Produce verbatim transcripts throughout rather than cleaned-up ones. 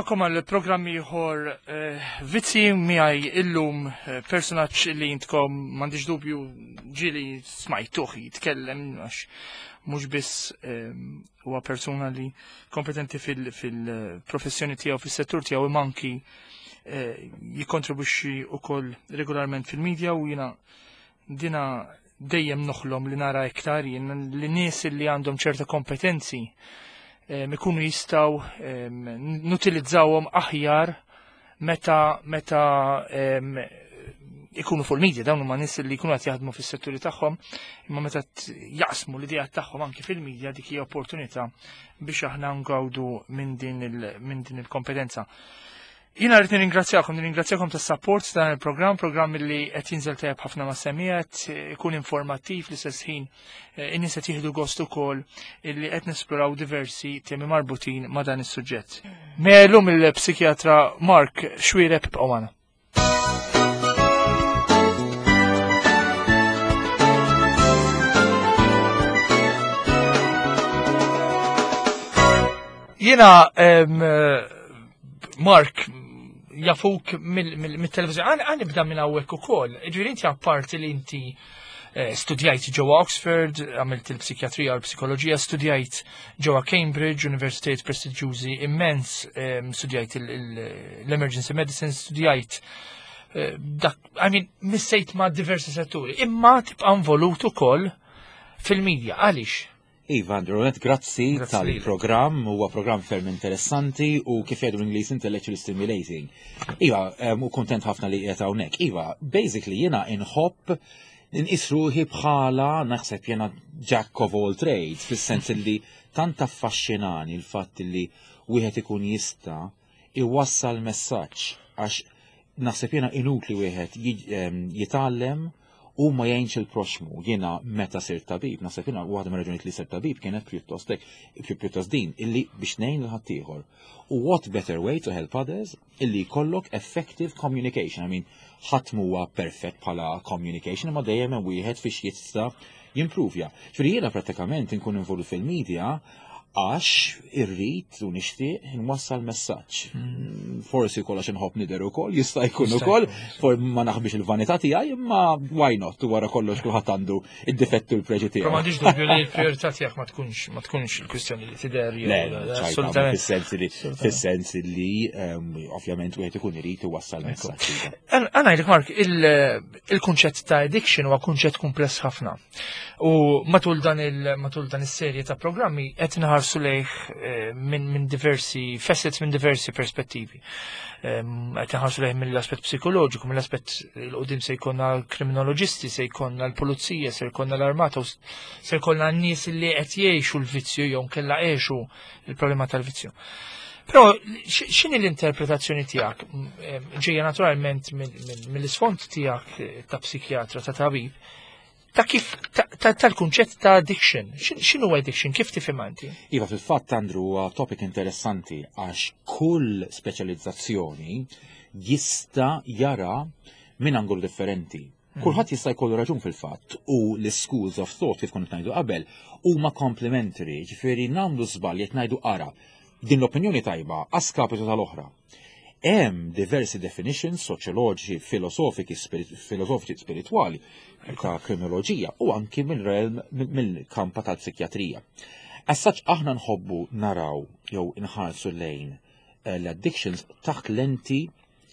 Ma'kom għal programmi ieħor vizzi miegħi illum personaġġ li intkom m'għandix dubju ġieli smajtuh jitkellem għax mhux biss huwa persuna li kompetenti fil-professjoni tiegħu fis-settur tiegħu imma anki jikkontribwixxi wkoll regolarment fil-medja u jiena dina dejjem noħlom li nara iktar jien li nies li għandhom ċerta kompetenzi ikunu jistaw nutilizzawhom aħjar meta meta ikunu fuq il-medja dawn huma nies li jkunu qed jaħdmu fis-setturi tagħhom imma meta jaqsmu l-idejat tagħhom anke fil-medja dik hija opportunità biex aħna ngawdu minn din il-kompetenza. Jina rrid nirringrazzjakom, nirringrazzjakom tas-support dan il-programm, programm li qed jinżel tajjeb ħafna ma' semmijiet, ikun informattiv li stess ħin in-nies qed jieħdu gost ukoll illi qed nisploraw diversi temi marbutin ma' dan is-suġġett. Mellum il-psikjatra Mark Xwireb bqgħu magħna. Jiena Mark jafuk mill-televizjoni, għan nibda minn hawnhekk ukoll. Ġifieri inti apparti li inti studjajt ġewwa Oxford, għamilt il-psikjatrija u l-psikoloġija, studjajt ġewwa Cambridge, universitajiet prestiġjużi immens, studjajt l-emergency medicine, studjajt dak, I mean, missejt ma' diversi setturi, imma tibqa' involut ukoll fil-medja. Għaliex? Iva, Andrew, grazzi tal-programm, huwa programm ferm interessanti u kif jgħidu l-Ingliż intellectually stimulating. Iva, u kontent ħafna li qiegħed hawnhekk. Iva, basically jiena inħobb inqis ruħi bħala naħseb jiena jack of all trades, fis-sens li tant affaxxinani l-fatt li wieħed ikun jista' iwassal messaġġ għax naħseb jiena inutli wieħed jitgħallem u ma jgħinx il-proxmu, jiena meta sirt tabib, naħseb jiena waħda mir-raġunijiet li sirt tabib kienet pjuttost pjuttost din illi biex ngħin lil ħaddieħor. U what better way to help others illi jkollok effective communication. I mean, ħadd huwa perfett bħala communication imma dejjem hemm wieħed fiex jista' jimprovja. Ġifieri jiena prattikament inkun involut fil-medja għax irrid u nixtieq nwassal messaġġ. Forsi kollox inħobb nidher ukoll, jista' jkun ukoll, for ma naħbix il-vanità tiegħi, imma why not? Wara kollox kulħadd għandu id-difetti u l-preġi tiegħu. Ma m'għandix dubju li l-prijorità tiegħek ma tkunx ma tkunx il-kwistjoni li tidher jew assolutament fis-sens li ovvjament wieħed ikun irid iwassal messaġġ. Għana ngħidlek Mark, il-kunċett ta' addiction huwa kunċett kumpless ħafna. U matul dan il-matul dan is-serje ta' programmi qed inħarsu lejh minn diversi facets minn diversi perspettivi. Qed inħarsu lejh mill-aspett psikoloġiku, mill-aspett l-qudiem se jkollna l-kriminoloġisti, se jkollna l-pulizija, se jkollna l-armata, se jkollna n-nies li qed jgħixu l-vizzju jew kellha għexu il-problema tal-vizzju. Però x'inhi l-interpretazzjoni tiegħek? Ġejja naturalment mill-isfond tiegħek ta' psikjatra, ta' tabib, ta' kif tal-kunċett ta' addiction. X'inhu addiction? Kif tifhem inti? Iva, fil-fatt Andrew huwa topic interessanti għax kull speċjalizzazzjoni jista' jara minn angolu differenti. Kulħadd jista' jkollu raġun fil-fatt u l-schools of thought kif kont ngħidu qabel huma complementary, ġifieri nagħmlu żball jekk ngħidu ara din l-opinjoni tajba għaskapitu tal-oħra. Hemm diversi definitions soċjoloġiċi, filosofiċi, filosofiċi spiritwali ta' kriminoloġija u anki mill-kampa tal-psikjatrija. As-saċ aħna nħobbu naraw jew inħarsu lejn l-addictions taħt lenti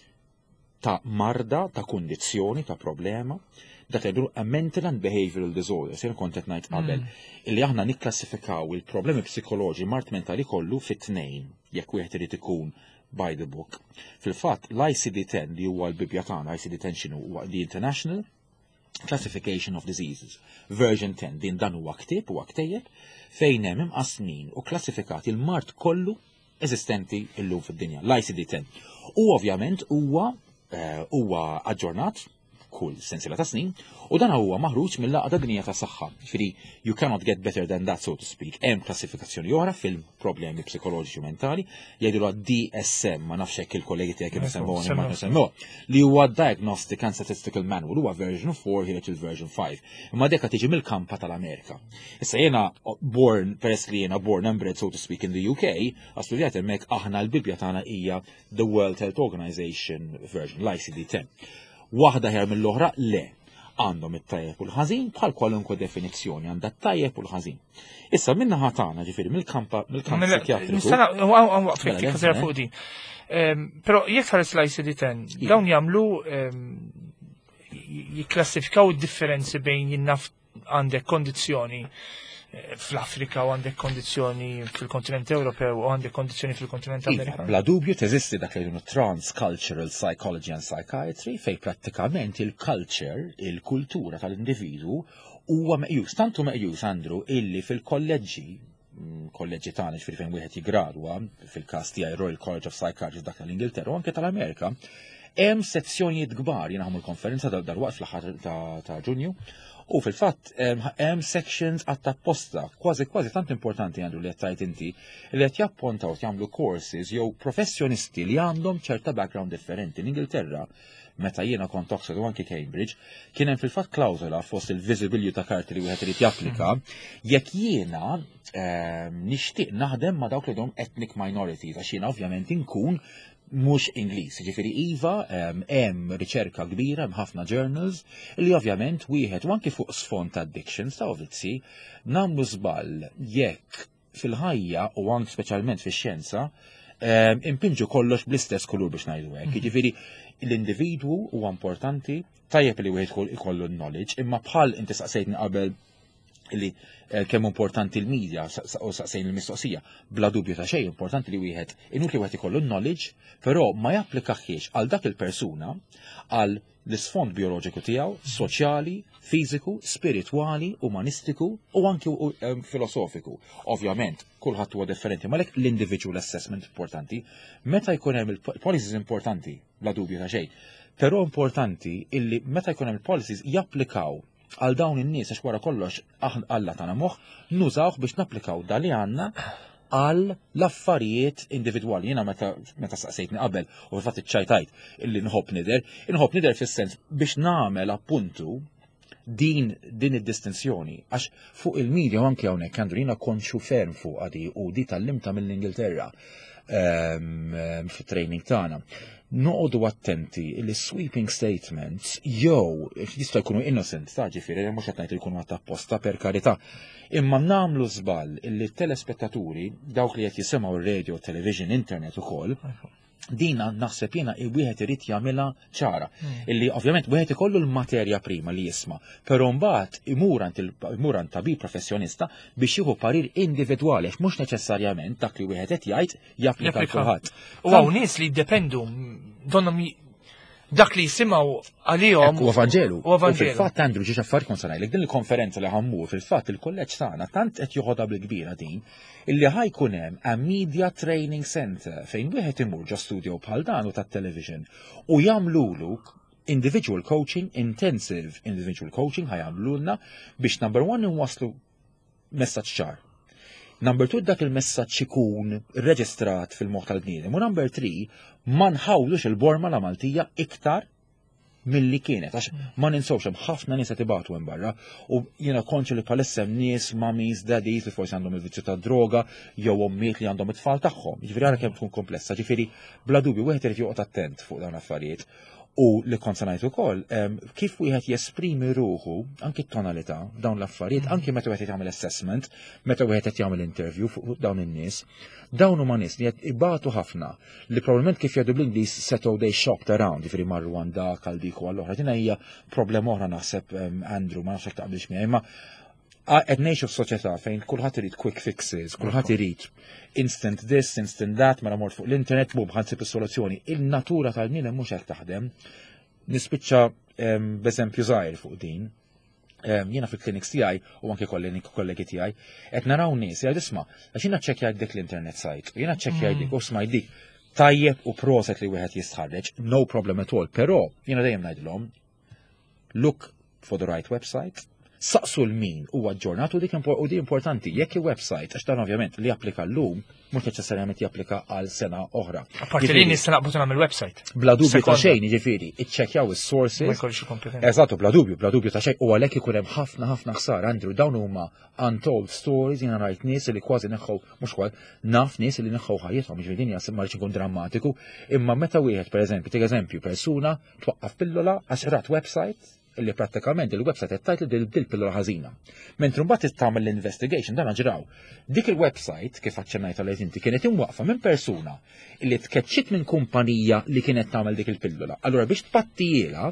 ta' marda, ta' kundizzjoni, ta' problema, dak li jdur a mental and behavioral disorder, se kont qed ngħid qabel, illi aħna nikklassifikaw il-problemi psikoloġi mart mentali kollu fit-tnejn, jekk wieħed irid ikun by the book. Fil-fatt, l-I C D ten li huwa l-bibja tagħna, I C D ten x'inhu huwa the International Classification of Diseases. Version ten din dan huwa ktieb huwa ktejjeb fejn hemm imqasmin u klassifikati l-mart kollu eżistenti llum fid-dinja, l-I C D ten. U ovvjament huwa huwa aġġornat kull sensiela ta' snin, u dan huwa maħruġ mill-laqda dinja ta' saħħa. Ġifieri you cannot get better than that, so to speak. Hemm klassifikazzjoni oħra fil-problemi psikoloġiċi u mentali, jgħidu D S M, ma nafx hekk il-kollegi tiegħek kif isemmuhom imma nisemmuh, li huwa Diagnostic and Statistical Manual, huwa version four ħireġ il-version five. Imma deka tiġi mill-kampa tal-Amerika. Issa jiena born, peress li jiena born and bred, so to speak, in the U K, għastudjat hemmhekk aħna l-Bibja tagħna hija the World Health Organization version, l I C D ten. Waħda ħjar mill-oħra le. Għandhom it-tajjeb u l-ħażin bħal kwalunkwe definizzjoni għandha t-tajjeb u l-ħażin. Issa minna ħatana ġifieri mill-kampa mill-kamp psikjatriku. Nistana waqfek ħażer fuq din. Però jekk ħares l I C D ten, dawn jagħmlu jikklassifikaw id-differenzi bejn jinnaf għandek kondizzjoni fl-Afrika u għandek kondizzjoni fil-kontinent Ewropew u għandek kondizzjoni fil-kontinent Amerikan. Bla dubju teżisti dak li jgħidu Trans-Cultural Psychology and Psychiatry fej prattikament il-culture, il-kultura tal-individu huwa meqjus, tantu meqjus Andrew illi fil-kolleġġi kolleġġi tagħna ġifieri fejn wieħed jiggradwa fil-każ tiegħi Royal College of Psychiatry dak tal-Ingilterra u anke tal-Amerika, hemm sezzjonijiet kbar jiena ħamlu l-konferenza dal-waqt fl-aħħar ta' Ġunju. U fil-fatt, hemm sections għatta apposta, kważi kważi tant importanti għandu li għattajt inti, li għat jappontaw jagħmlu courses jew professjonisti li għandhom ċerta background differenti. L-Ingilterra, meta jiena kont Oxford u anki Cambridge, kien hemm fil-fatt klawżola fost il-visibility ta' karti li wieħed irid japplika, jekk jiena nixtieq naħdem ma' dawk li dom ethnic minorities, għax jiena ovvjament inkun mhux Ingliż, ġifieri iva hemm riċerka kbira, hemm ħafna journals li ovvjament wieħed u anke fuq sfond ta' addictions ta' ovvizzi nagħmlu żball jekk fil-ħajja u anke speċjalment fix-xjenza impinġu kollox bl-istess kulur biex ngħidu hekk. Jiġifieri l-individwu huwa importanti, tajjeb li wieħed ikollu knowledge, imma bħal inti saqsejtni qabel li kemm importanti l-medja u saqsejn il-mistoqsija, bla dubju ta' xejn importanti li wieħed inut li wieħed ikollu knowledge, però ma japplikaħiex għal dak il-persuna għal l-isfond bioloġiku tiegħu, soċjali, fiżiku, spiritwali, umanistiku u anke filosofiku. Ovvjament, kulħadd huwa differenti, malek l-individual assessment importanti, meta jkun hemm il-policies importanti, bla dubju ta' xejn, però importanti illi meta jkun hemm il-policies japplikaw għal dawn in-nies għax wara kollox Alla tagħna moħħ nużawh biex napplikaw dali għandna għal l-affarijiet individwali. Jiena meta meta saqsejtni qabel u fatt iċċajtajt illi nħobb nider, inħobb nider fis-sens biex nagħmel appuntu din din id-distinzjoni għax fuq il-medja anke hawnhekk għandu jiena konxu ferm fuq għadi u di tal-limta mill-Ingilterra fit-training tagħna. Noqogħdu attenti li sweeping statements jew jista' jkunu innocent ta' ġifieri mhux qed ngħid jkunu għatta apposta per karità. Imma nagħmlu żball illi t-telespettaturi dawk li qed jisimgħu r-radio, television, internet ukoll dina naħseb jiena wieħed irid jagħmilha ċara. Illi ovvjament wieħed ikollu l-materja prima li jisma', però mbagħad imur għand tabib professjonista biex jieħu parir individwali għax mhux neċessarjament dak li wieħed qed jgħid japplika l kulħadd. U hawn nies li jiddependu donhom dak li jisimgħu għalihom u Evanġelu. U fil-fatt Andrew ġiex affarijiet kont se ngħidlek din il-konferenza li ħammur fil-fatt il-kolleġġ tagħna tant qed joħodha bil-kbira din illi ħajkun hemm a media training center fejn wieħed imur ġo studio bħal dan u tat-television u jagħmlulu individual coaching, intensive individual coaching ħajamlulna biex number one inwaslu messaġġ ċar. Number two dak il-messaġġ ikun reġistrat fil-moħħ tal-bniedem. U number three ma nħawlux il-borma la Maltija iktar milli kienet, għax ma ninsawx hemm ħafna nies qed ibatu hemm barra u jiena konċi li bħalissa hemm nies mamis, daddies li forsi għandhom il-vizzju ta' droga jew ommiet li għandhom it-tfal tagħhom. Jiġifieri ara kemm tkun komplessa, ġifieri bla dubju wieħed irid joqgħod attent fuq dawn affarijiet. U li kont se ngħid ukoll kif wieħed jesprimi ruħu anke t-tonalità dawn l-affarijiet, anke meta wieħed jagħmel assessment, meta wieħed qed jagħmel interview fuq dawn in-nies, dawn huma nies li qed ibatu ħafna li probabbilment kif jgħidu bl-Ingliż settled they shopped around, jiġifieri marru għand dak għal dik u għall oħra. Din hija problema oħra naħseb Andrew ma nafx hekk taqbilx miegħi, imma qed ngħixu f'soċjetà fejn kulħadd irid quick fixes, kulħadd irid instant this, instant that, mara mort fuq l-internet bum ħansib is-soluzzjoni. Il-natura tal-bniedem mhux hekk taħdem. Nispiċċa b'eżempju żgħir fuq din. Jiena fil-clinics tiegħi u anke kollegi tiegħi qed naraw nies jgħid isma' għax jiena ċekkjajt dik l-internet site, jiena ċekkjajt dik u smaj dik tajjeb u proset li wieħed jistħarreġ, no problem at all, però jiena dejjem ngħidilhom look for the right website, saqsu l-min u aġġornat u dik u di importanti, jekk il-website, għax dan ovvjament li japplika l-lum, mux neċessarjament japplika għal sena oħra. Apparti li nista naqbut nagħmel website. Bla dubju ta' xejn, jiġifieri, iċċekkjaw is-sources. Ma jkollx kompetenza. Eżattu, bla dubju, bla dubju ta' xejn, u għalhekk ikun hemm ħafna ħafna ħsar, Andrew, dawn huma untold stories jiena rajt nies li kważi neħħu mhux kważi naf nies li neħħu ħajjithom jiġri din jasib ma ikun drammatiku, imma meta wieħed pereżempju, tik eżempju persuna twaqqaf pillola għax rat website illi prattikament il-website qed tgħid li dil pillola ħażina. Mentru mbagħad tagħmel l-investigation dan ġraw. Dik il-website kif aċċennajt għalejt inti kienet imwaqfa minn persuna illi tkeċċit minn kumpanija li kienet tagħmel dik il-pillola. Allura biex tpattijiela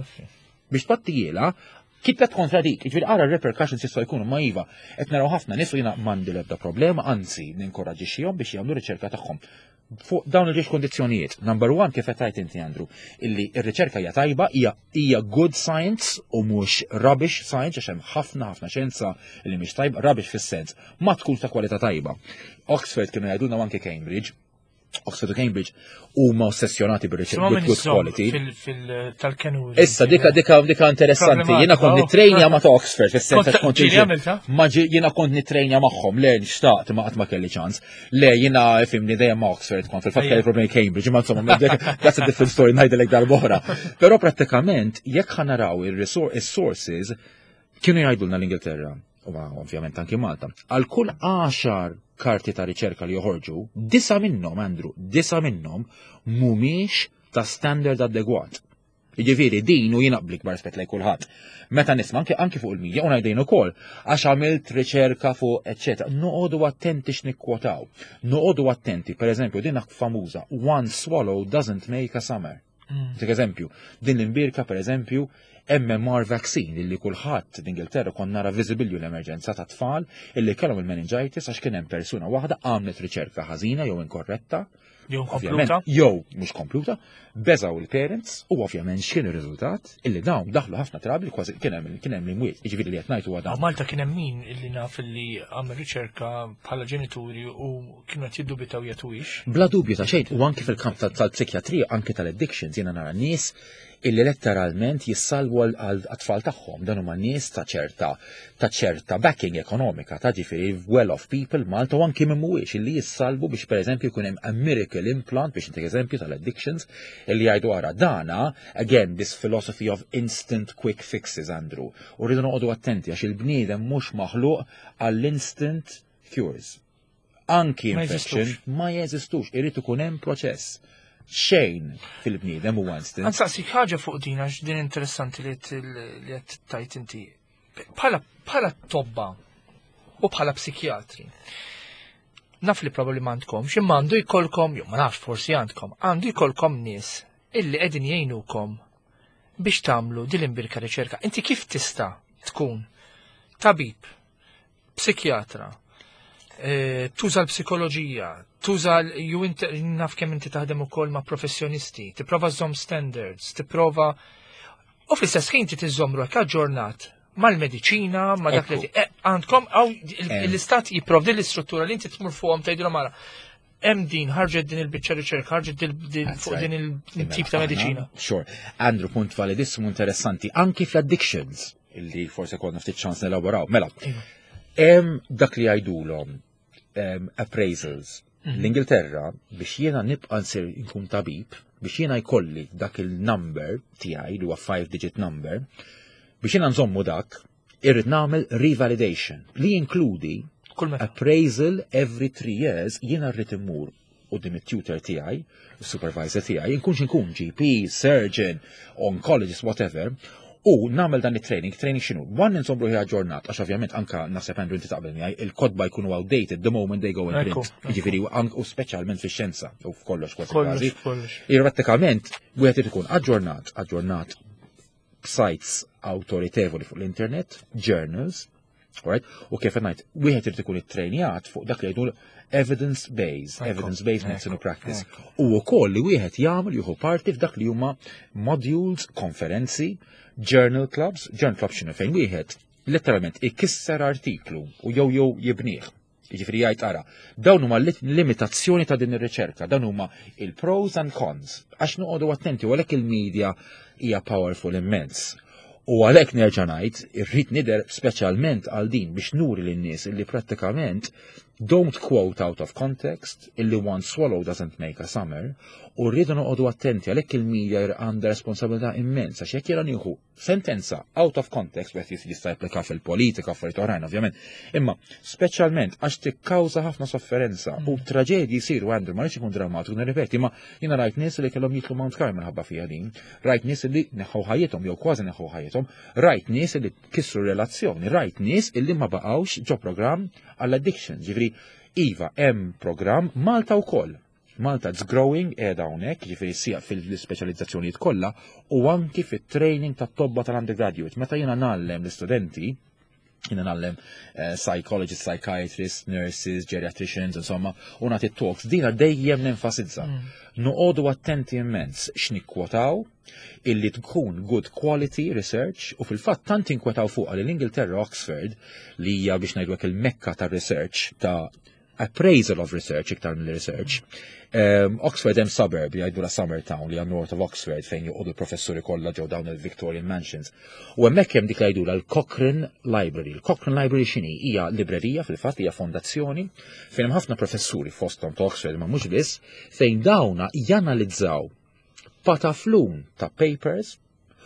biex tpattijiela kitlet kontra dik, ġifieri ara repercussions jistgħu jkunu ma iva qed naraw ħafna nies jiena m'għandi l-ebda problema, anzi ninkoraġġixxihom biex jagħmlu riċerka tagħhom fuq dawn il-riċ kondizzjonijiet. Number one, kif qed inti Andrew, illi r-riċerka hija tajba, hija hija good science u mhux rubbish science għax hemm ħafna ħafna xjenza li mhix tajba, rubbish fis-sens, ma tkun ta' kwalità tajba. Oxford kienu jgħidulna anke Cambridge, Oxford u Cambridge huma ossessjonati bir-riċerka good quality. Tal-kenu. Issa dika dika dika interessanti. Jiena kont nitrejnja ma' ta' Oxford fis-sens għax kont ma jiena kont nitrejnja magħhom le nixtaqt ma qatt ma kelli ċans. Le jiena fimni dejjem ma' Oxford kont fil-fatt kelli problemi Cambridge, imma insomma that's a different story ngħidilek darba oħra. Però prattikament jekk ħanaraw is-sources kienu jgħidulna l-Ingilterra u ovvjament anki Malta. Għal kull għaxar karti ta' riċerka li joħorġu, disa minnhom, Andrew, disa minnhom mhumiex ta' standard adegwat. Jiġifieri din u jinaqblik barspet lejn kulħadd. Meta nisma' anke anke fuq il-medja u ngħidejn ukoll għax għamilt riċerka fuq eċċetera. Noqogħdu attenti x'nikkwotaw. Noqogħdu attenti, pereżempju din famuża one swallow doesn't make a summer. Dik eżempju, din l-imbirka pereżempju M M R vaccine illi kulħadd f'Ingilterra kon nara viżibilju l-emerġenza ta' tfal illi kellhom il-meningitis għax kien hemm persuna waħda għamlet riċerka ħażina jew inkorretta. Jew kompluta. Jew mhux kompluta, beżaw il-parents u ovvjament x'kien ir-riżultat illi dawn daħlu ħafna trabi kważi kien hemm kien hemm imwiet, jiġifieri li qed ngħidu għadha. Malta kien hemm min illi naf illi għamel riċerka bħala ġenituri u kienu qed jiddubitaw jagħtuhiex. Bla dubju ta' xejn u anke fil-kamp tal-psikjatrija anke tal-addictions jiena nara nies illi letteralment jissalvu għal-tfal tagħhom dan huma nies ta' ċerta ta' ċerta backing ekonomika ta' ġifieri well-off people Malta u anke minn mhuwiex illi jissalvu biex pereżempju jkun hemm a miracle implant biex inti eżempju tal-addictions illi jgħidu ara dana again this philosophy of instant quick fixes Andrew. U rridu noqogħdu attenti għax il-bniedem mhux maħluq għall-instant cures. Anki infection ma jeżistux, irid ikun hemm proċess. Xejn fil-bniedem u instant. Ansaqsik ħaġa fuq din għax din interessanti li qed tajt inti. Bħala tobba u bħala psikjatri. Naf li probabli m'għandkom x'imma għandu jkollkom, jew ma nafx forsi għandkom, għandu jkollkom nies illi qegħdin jgħinukom biex tagħmlu din l-imbirka riċerka. Inti kif tista' tkun tabib, psikjatra, tuża l-psikoloġija, tuża naf kemm inti taħdem ukoll ma' professjonisti, tipprova żomm standards, tipprova u fl-istess ħin ti tiżommru hekk aġġornat mal-mediċina, ma' dak li għandkom hawn l-istat jipprovdi l-istruttura li inti tmur fuqhom tgħidulhom ara hemm din ħarġet din il-biċċa riċerka, ħarġet fuq din il-tip ta' mediċina. Sure. Andrew, punt validissimo interessanti, anki fl-addictions, illi forse konna ftit ċans nelaboraw. Mela, hemm dak li jgħidulhom appraisals. L-Ingilterra biex jiena nibqa' nsir nkun tabib, biex jiena jkolli dak il-number tiegħi li huwa five digit number, biex jiena nżommu dak, irrid nagħmel revalidation li jinkludi appraisal every three years jiena rrid immur qudiem it-tutor tiegħi, is-supervisor tiegħi, inkunx inkun G P, surgeon, oncologist, whatever, u nagħmel dan it-training, training x'inhu? One insomru ħija ġurnat, għax ovvjament anka naħseb Andrew inti taqbel miegħi, il-kodba jkunu outdated the moment they go in print. Jiġifieri u speċjalment fix-xjenza u f'kollox kważi kważi. Prattikament wieħed irid ikun aġġornat, aġġornat b'sites awtoritevoli fuq l-internet, journals, right? U kif ngħid, wieħed irid ikun ittrejnjat fuq dak li jgħidu evidence-based, evidence-based medicine practice. U wkoll li wieħed jagħmel jieħu parti f'dak li huma modules, konferenzi, journal clubs, journal clubs xinu fejn wieħed letteralment ikisser artiklu u jew jew jibnieh. Jiġifieri jgħid ara, dawn huma limitazzjoni ta' din ir-riċerka, dawn huma il-pros and cons. Għax noqogħdu attenti u għalhekk il-medja hija powerful immens. U għalhekk nerġa' ngħid, irrid nidher speċjalment għal din biex nuri lin-nies illi prattikament don't quote out of context, illi one swallow doesn't make a summer, u rridu noqogħdu attenti għalhekk il-medja għandha responsabilità immensa x'jekk jiena nieħu sentenza out of context wieħed jista' japplika fil-politika affarijiet oħrajn ovvjament, imma speċjalment għax tikkawża ħafna sofferenza u traġedji jsiru Andrew ma rridx ikun drammatiku nirripeti, ma jiena rajt nies li kellhom jitlu Mount Carmel ħabba fiha din, rajt nies li neħħu ħajjithom jew kważi neħħu ħajjithom, rajt nies li kissru relazzjoni, rajt nies illi ma baqgħux ġo programm għall-addiction, ġifri iva hemm programm Malta wkoll. Malta it's growing qiegħda hawnhekk, ġifieri sija fil-speċjalizzazzjonijiet kollha u anki fit-training tat-tobba tal-undergraduate. Meta jiena nagħllem l-istudenti, jiena nagħllem uh, psychologists, psychiatrists, nurses, geriatricians, insomma, u nagħti talks, dina dejjem nenfasizza. Mm. Noqogħdu attenti immens x'nikkwotaw illi tkun good quality research u fil-fatt tant inkwetaw fuqha li l-Ingilterra Oxford li hija biex ngħidlek il-mekka tar-research ta' appraisal of research iktar mill-research. Um, Oxford hemm suburb jgħidu la Summertown li hemm north of Oxford fejn joqogħdu l-professuri kollha ġew dawn il-Victorian Mansions. U hemmhekk hemm dik li jgħidula l-Cochrane Library. Il-Cochrane Library x'inhi? Hija librerija fil-fatt hija fondazzjoni fejn hemm ħafna professuri fosthom ta' Oxford ma mhux biss fejn dawna janalizzaw pataflun ta' papers,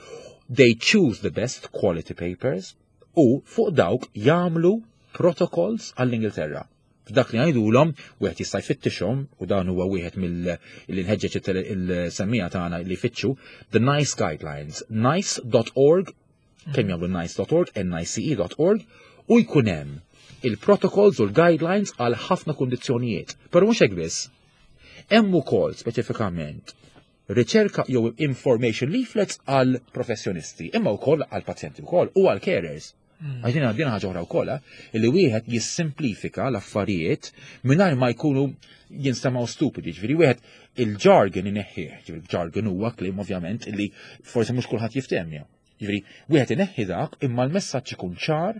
they choose the best quality papers u fuq dawk jagħmlu protocols għall-Ingilterra. F'dak li għajdulhom, wieħed jista' jfittixhom u dan huwa wieħed mill-inħeġġeġ il-semmija tagħna li jfittxu the NICE guidelines, nice dot org, kemm jagħmlu nice dot org, N I C E dot org, u jkun hemm il-protocols u l-guidelines għal ħafna kundizzjonijiet. Però mhux hekk biss. Hemm ukoll speċifikament riċerka jew information leaflets għal professjonisti, imma wkoll għal pazjenti wkoll u għal carers. Għajdina għaddina ħagħa oħra wkoll, illi wieħed jissimplifika l-affarijiet mingħajr ma jkunu jinstamaw stupidi, ġifieri wieħed il-jargon ineħħih, ġifieri il-jargon huwa kliem ovvjament illi forsi mhux kulħadd jiftemja. Ġifieri wieħed ineħħi dak imma l-messaġġ ikun ċar,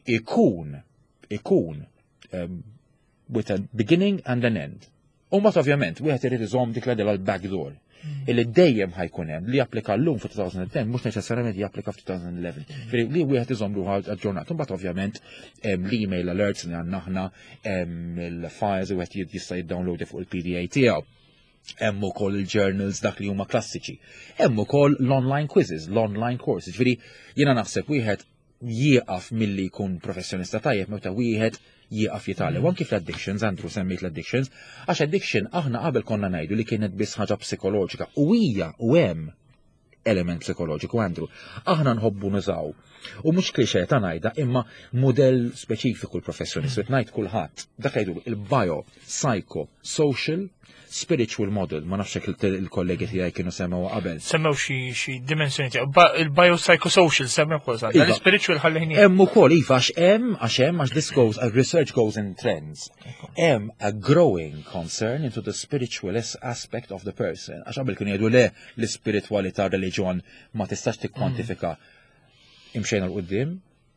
ikun ikun um, with a beginning and an end. U mbagħad ovvjament wieħed irid iżomm dik l-għadha l-backdoor. Illi dejjem ħajkun hemm li japplika llum fi twenty ten mhux neċessarjament japplika fi twenty eleven. Firri li wieħed iżomm ruħu aġġornat. Imbagħad ovvjament hemm l-email alerts li għandna aħna, hemm il-files u wieħed jista' jiddownload fuq il-P D A tiegħu. Hemm ukoll il-journals dak li huma klassiċi. Hemm ukoll l-online quizzes, l-online courses. Ġifieri jiena naħseb wieħed jieqaf milli jkun professjonista tajjeb meta wieħed jieqaf jitgħallem. Anki fl-addictions, Andrew semmejt l-addictions, għax addiction aħna qabel konna ngħidu li kienet biss ħaġa psikoloġika u hija u hemm element psikoloġiku Andrew. Aħna nħobbu nużaw. U mhux klixé ta' ngħidha imma mudell speċifiku l-professjonist qed ngħid kulħadd. Dak jgħidu il-bio, psycho, social, spiritual model, ma nafx il-kollegi tiegħi kienu semmew qabel. Semmew xi xi dimensjoni tiegħu. Il-biopsychosocial semmew kważa. Il-spiritual ħallejni. Hemm ukoll iva għax hemm għax hemm għax this goes research goes in trends. Hemm a growing concern into the spiritual aspect of the person. Għax qabel kienu jgħidu le l-ispiritwalità reliġjon ma tistax tikkwantifika. Imxejna l-qudiem,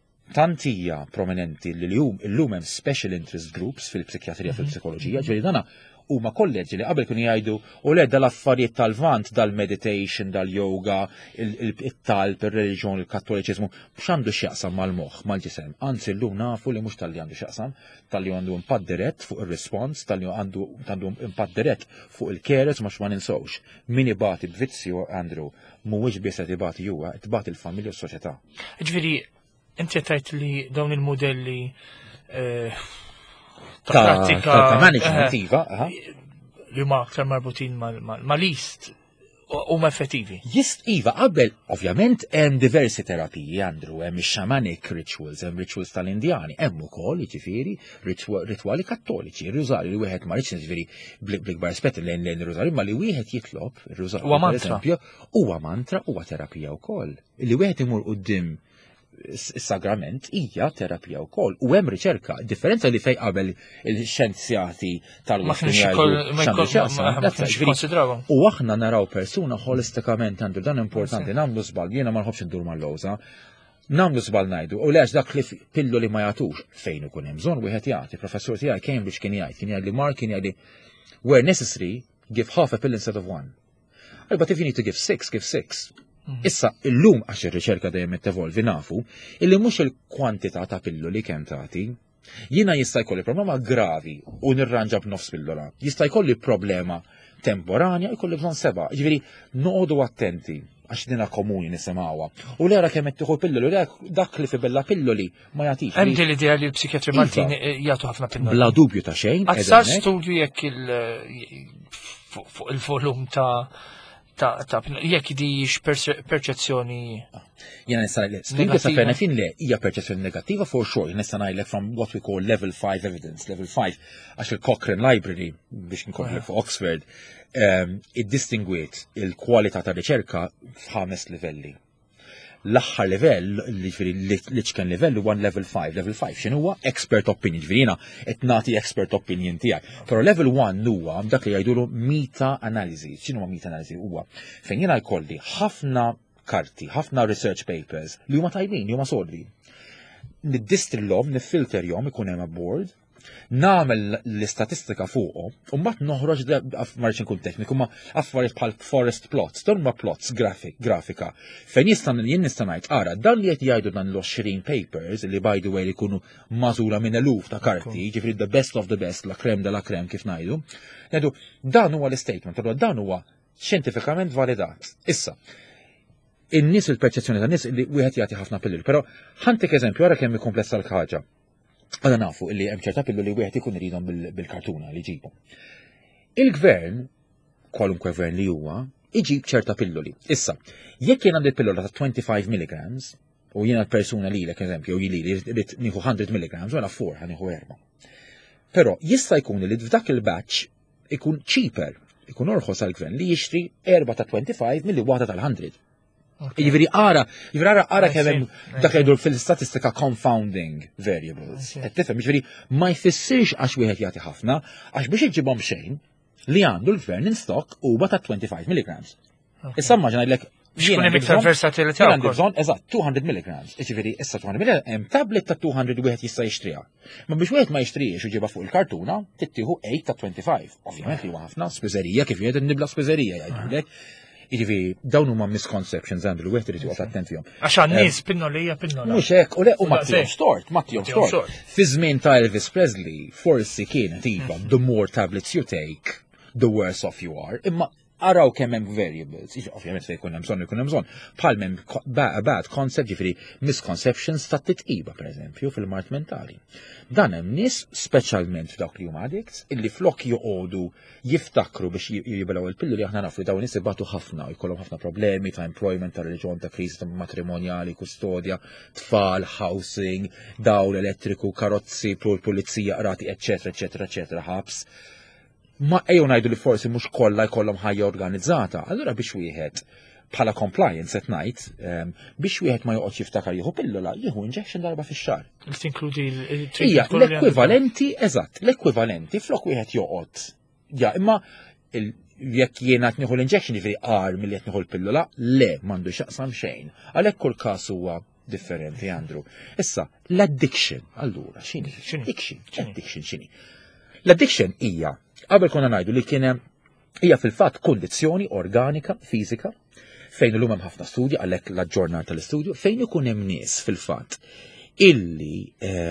tantija prominenti li l-lum illum hemm special interest groups fil-psikjatrija fil-psikoloġija, ġifieri dana huma kolleġġi li qabel kienu jgħidu u le dal-affarijiet tal-vant, dal-meditation, dal-yoga, il-talb, ir-reliġjon, il-kattoliċiżmu, x'għandu x'jaqsam mal-moħħ, mal-ġisem. Anzi llum nafu li mhux tal-li għandu x'jaqsam, tal-li għandu impatt dirett fuq ir-response, tal-li għandu għandu impatt dirett fuq il-carers ma ma ninsewx. Min ibati b'vizzju Andrew mhuwiex biss qed ibati huwa, qed ibati l-familja u s-soċjetà. Ġifieri, inti tajt li dawn il-modelli ta' pratika ta' management iva li huma aktar marbutin mal-list huma effettivi. Jist iva qabel ovvjament hemm diversi terapiji Andrew, hemm ix-shamanic rituals, hemm rituals tal-Indjani, hemm ukoll jiġifieri ritwali kattoliċi, ir-rużarju li wieħed ma rridx jiġifieri bl-ikbar rispett lejn lejn ir-rużarju, ma li wieħed jitlob ir-rużarju huwa mantra. Huwa mantra huwa terapija wkoll. Li wieħed imur quddiem is-sagrament hija terapija wkoll. U hemm riċerka, differenza li fejn qabel il-xjenzjati tal-West u aħna naraw persuna holistikament għandu dan importanti nagħmlu żball, jiena ma nħobbx indur mal-lowża. Nagħmlu żball ngħidu, u lex dak li pillu li ma jagħtux fejn ikun hemm bżonn wieħed jagħti. Professur tiegħi Cambridge kien jgħid, kien jgħid li Mark kien jgħid where necessary give half a pill instead of one. But if you need to give six, give six. Issa, illum għax ir-riċerka dejjem tevolvi nafu, illi mhux il-kwantità ta' pilloli kemm tagħti. Jiena jista' jkolli problema gravi u nirranġa b'nofs pillola. Jista' jkolli problema temporanja jkolli bżonn seba'. Ġifieri noqogħdu attenti għax dina komuni nisimgħuha. U lera kemm qed tieħu pilloli, u dak li fi bella pilloli ma jagħtix. Hemm din l-idea li l-psikjatri Maltin jagħtu ħafna pilloli. Bla dubju ta' xejn. Għazzar studju jekk il-volum ta' ta' ta' jekk dix perċezzjoni. Jena nista' ngħidlek, studju ta' Fernefin le hija perċezzjoni negattiva for sure. Jena nista' ngħidlek from what we call level five evidence, level five għax il-Cochrane Library biex nkollek fuq Oxford iddistingwiet il-kwalità ta' riċerka f'ħames livelli. L-aħħar livell, l-iċken livell huwa level five. Level five x'inhu huwa expert opinion, ġifieri jiena qed nagħti expert opinion tiegħek. Però level one huwa dak li jgħidulu meta analysis. X'inhu huwa meta analysis huwa fejn jiena jkolli ħafna karti, ħafna research papers li huma tajbin, li huma solvi. Niddistillhom, niffilterjhom ikun hemm board, nagħmel l-istatistika fuqhom u mbagħad noħroġ marriċ inkun tekniku ma affarijiet bħal forest plots, dawn ma plots grafika fejn jista' jien nista' ngħid ara dan li qed jgħidu dan l-għoxrin papers li by the way li jkunu magħżula minn eluf ta' karti, ġifieri the best of the best, la crème de la crème kif ngħidu. Ngħidu dan huwa l-istatement, dan huwa xjentifikament validat. Issa, in-nies il-perċezzjoni ta' nies li wieħed jagħti ħafna pilloli, però ħantik eżempju ara kemm komplessa l-ħaġa. Għada nafu illi hemm ċerta pilloli wieħed ikun iridhom bil-kartuna li jġibhom. Il-gvern, kwalunkwe gvern li huwa, iġib ċerta pilloli. Issa, jekk jien għandi pillola ta' twenty-five milligrams, u jiena l-persuna lilek eżempju, u jili rrid nieħu one hundred milligrams, u għana four ħanieħu erba'. Però jista' jkun li f'dak il-batch ikun cheaper, ikun orħos għall-gvern li jixtri erba' ta' twenty-five milli waħda tal-one hundred. Jiviri ara, jiviri ara, ara kemem dak jgħidu fil-statistika confounding variables. Tifhem, jiviri ma jfissirx għax wieħed jagħti ħafna, għax biex iġibhom xejn li għandu l-gvern in stock huwa ta' twenty-five milligrams. Issa maġna jgħidlek Xkun hemm iktar versatilità. Għandi bżonn eżatt two hundred milligrams. Ġifieri issa two hundred milligrams hemm tablet ta' two hundred wieħed jista' jixtriha. Ma biex wieħed ma jixtrihiex u ġibha fuq il-kartuna, tittieħu eight ta' twenty-five. Ovvjament li huwa ħafna spiżerija kif jgħid nibla spiżerija jgħidulek. Jiġifieri dawn huma misconceptions għandu l-wieħed irid joqgħod attent fihom. Għax għan-nies pinnolija pinnola. Mhux hekk, u le u Mattijom stort, Mattijom stort. Fi żmien ta' Elvis Presley forsi kienet iva the more tablets you take, the worse off you are. Imma araw kemm hemm variables. Ovvjament se jkun hemm bżonn ikun hemm bżonn. Bħal hemm bad concept ġifieri misconceptions ta' titqiba pereżempju fil-mart mentali. Dan hemm nies speċjalment f'dawk li huma addicts illi flok joqogħdu jiftakru biex jibelaw il-pillu li aħna nafu li dawn nies ibatu ħafna u jkollhom ħafna problemi ta' employment, ta' reliġjon, ta' kriżi ta' matrimonjali, kustodja, tfal, housing, dawl elettriku, karozzi, pulizija, qrati, eċetera, eċetera, eċetera, ħabs. Ma ejju ngħidu li forsi mhux kollha jkollhom ħajja organizzata, allura biex wieħed bħala compliance qed ngħid biex wieħed ma joqgħodx jiftakar jieħu pillola, jieħu injection darba fix-xahar. Tinkludi Hija l-ekwivalenti, eżatt, l-ekwivalenti flok wieħed joqgħod. Ja, imma jekk jiena qed nieħu l-injection jiġri qar milli qed nieħu l-pillola, le m'għandu x'aqsam xejn. Għalhekk kull każ huwa differenti Andrew. Issa, l-addiction, allura x'inhi? Addiction, addiction x'inhi? L-addiction hija qabel konna ngħidu li kien hemm hija fil-fatt kondizzjoni organika, fiżika, fejn illum hemm ħafna studji għalhekk l-aġġornar tal-istudju, fejn ikun hemm nies fil-fatt illi